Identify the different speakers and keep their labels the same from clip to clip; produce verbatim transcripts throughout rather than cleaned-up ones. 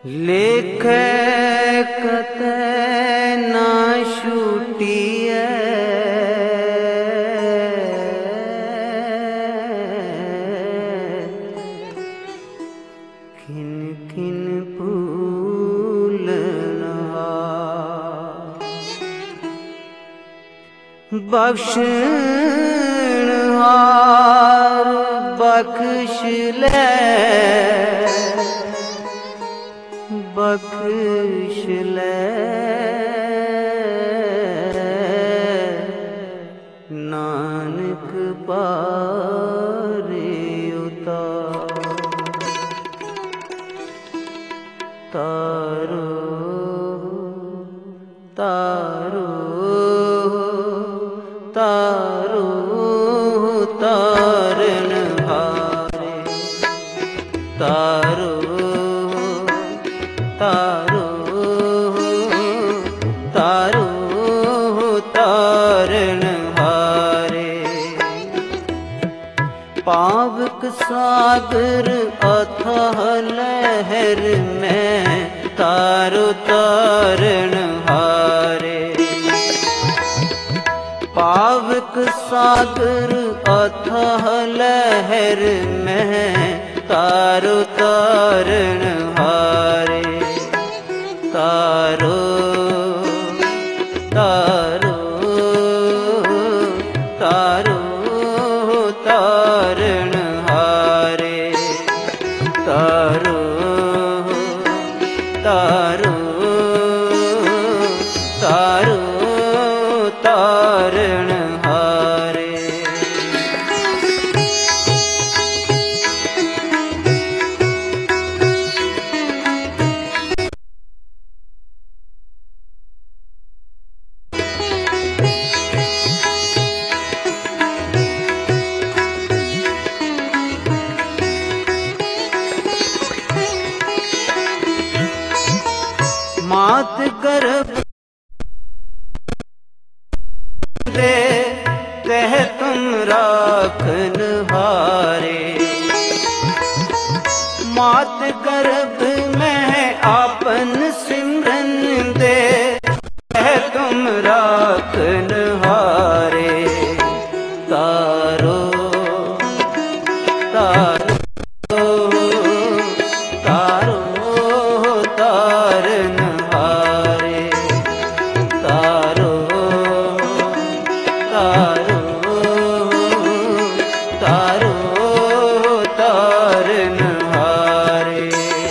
Speaker 1: लेख कतै ना छूटिए खिन खिन फूलनहार बख्शनहार बख्श ले बख्श ले नानक पारे उतार तारो तारो तारो तारन हारे तारो तारो तारो तारन हारे पावक सागर अथाह लहर में तारो तारन हारे पावक सागर अथाह लहर में तारो तारन हारे तारो तारो तारो तारन हारे तारो तारो तारो तारन हारे मात गर्भ दे तह तुम राखन हारे मात गर्भ में आपन सिमरन दे तह तुम राखन हारे तारो तारो तारो तारन हारे तारो तारो तारो तारन हारे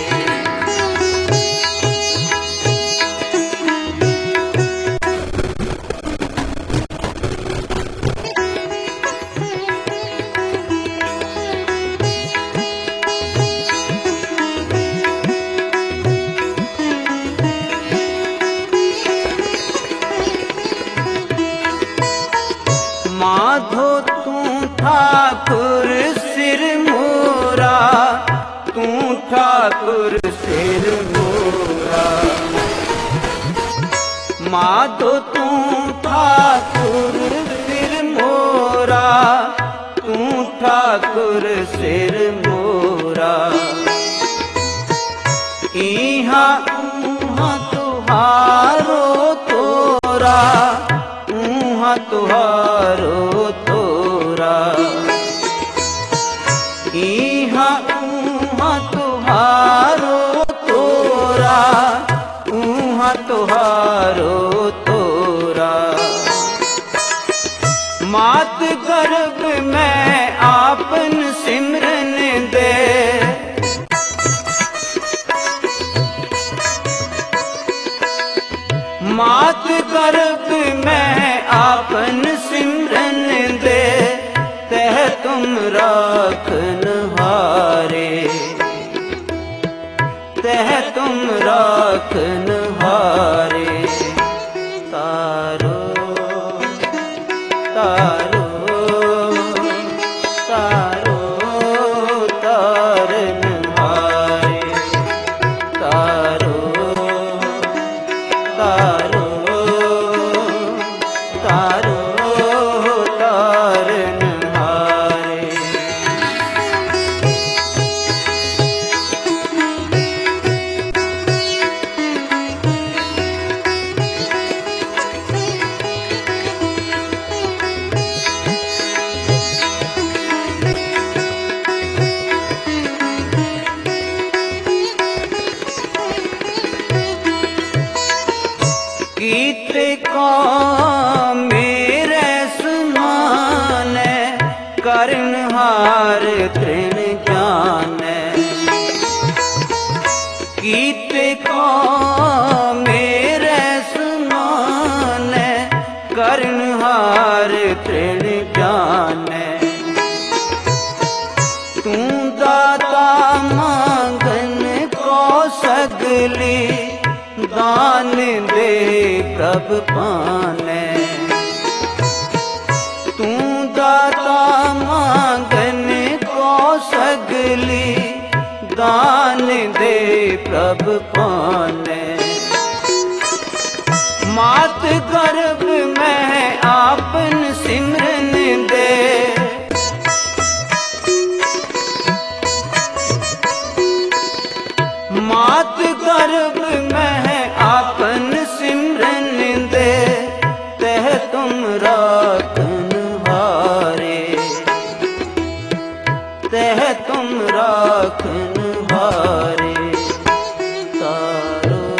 Speaker 1: माधो तू ठाकुर सिर मोरा तू ठाकुर सिर मोरा माधो तू ठाकुर सिर मोरा तू ठाकुर सिर मोरा इहा उहा तुहारो तोरा उहा तुहारो तोरा इहा उहा तुहारो तोरा उहा तुहारो तोरा मात गर्भ में आपन सिमरन दे मात गर्भ में आपन सिमरन दे तह तुम राखन हारे तह तुम राखन हारे तारो तारो तारो तारन हारे तारो तारो तारो तारन हारे को मेरे समाने करनहार तृण जाने कीत को मेरे समाने करनहार तृण जाने तू दाता मांगन को सगली दान दे प्रभ पाने तू दाता मांगन को सगली दान दे प्रभ पाने मात गर्भ में आपन सिमरन दे मात गर्भ में आपन सिमरन दे तह तुम राखन हारे तह तुम राखन हारे तारो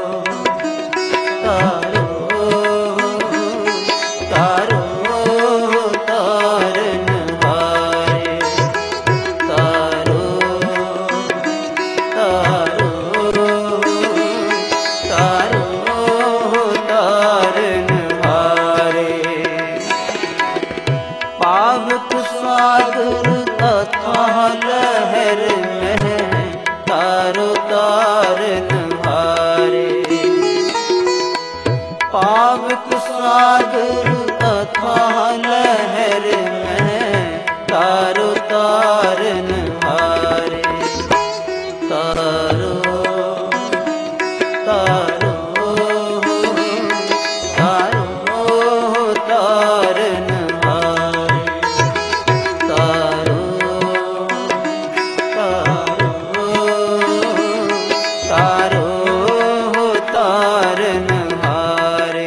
Speaker 1: तारो तारो तारन हारे तारो तारो तारो तारन हारे पावक सागर अथाह लहर में तारो तारन हारे पावक सागर अथाह लहर में तारो तारन हारे तारो तारो तारो तारन हारे तारो तारो तारन हारे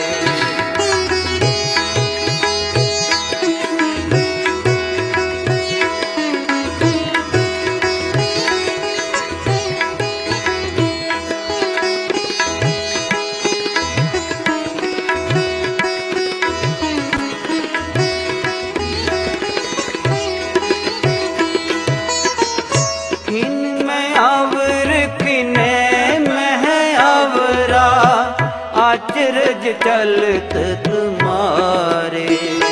Speaker 1: किन में अवर किने में अवरा आचरज चलत तुम्हारे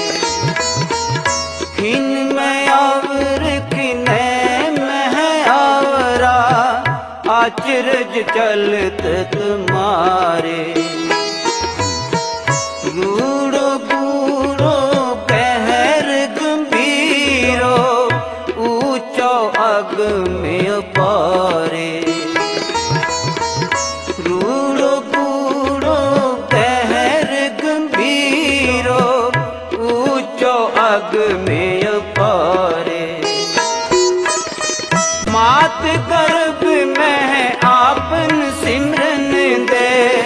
Speaker 1: किन में अवर किने में अवरा आचरज चलत तुम्हारे गूढ़ो गूढ़ो कहर गंभीरो ऊंचो अग में पारे रूढ़ो गूढ़ो कहर गंभीरो ऊंचो अग में पारे मात गर्भ में आपन सिमरन दे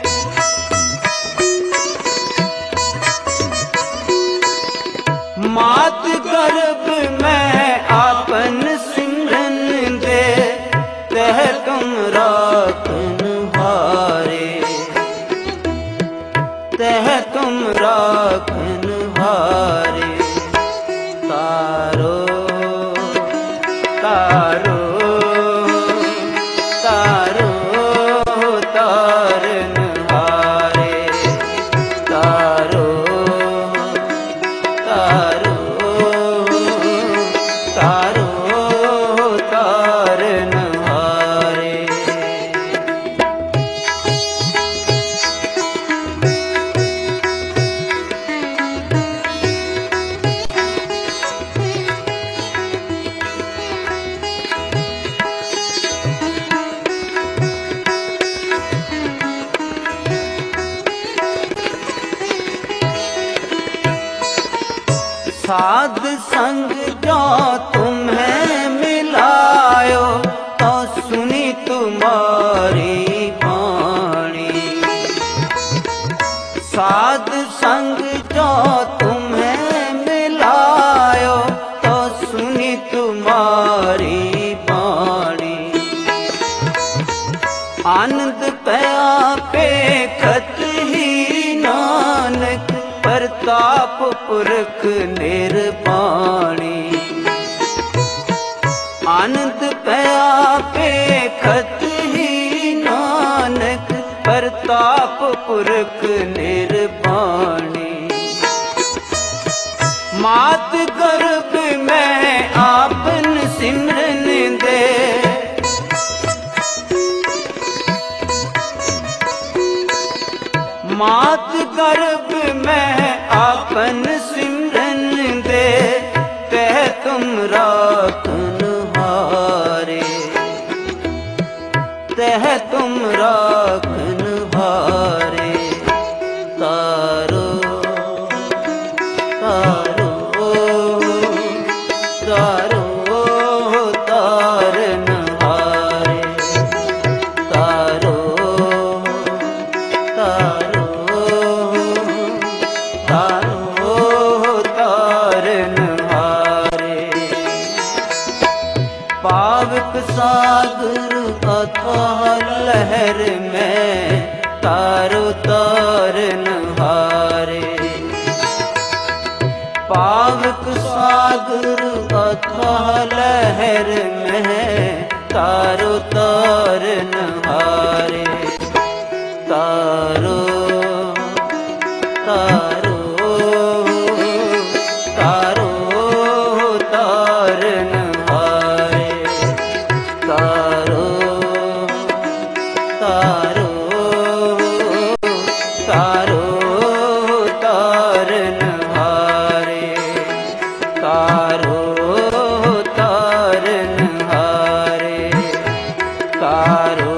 Speaker 1: मात गर्भ में आपन सिमरन दे तह तुम राखन हारे तह तुम राखन हारे तारो तारो तारो तारन हारे तारो तारो तारो तारन हारे साध संग जो तुम्हें मिलायो तो सुनी तुम्हारी वाणी साध संग जो तुम्हें मिलायो तो सुनी तुम्हारी वाणी आनंद पया पे खत ही न पुरख निर्वाणी। आनंद पया पे खत ही नानक, प्रताप पुरख निर्वाणी। मात गर्भ में आपन सिमरन दे, मात गर्भ में आपन सिमरन दे, तह तुम राखन हारे, तह तुम राखन हारे। तारो तारो तारो तारन हारे, तारो तारो तारो तारन हारे। पावक सागर अथाह लहर में, तारो तारन हारे। पावक सागर अथाह लहर में, तारो तारन हारे। तारो तारो तारो तारन हारे, तारो तारो तारो तारन हारे, तारो तारन हारे, तारो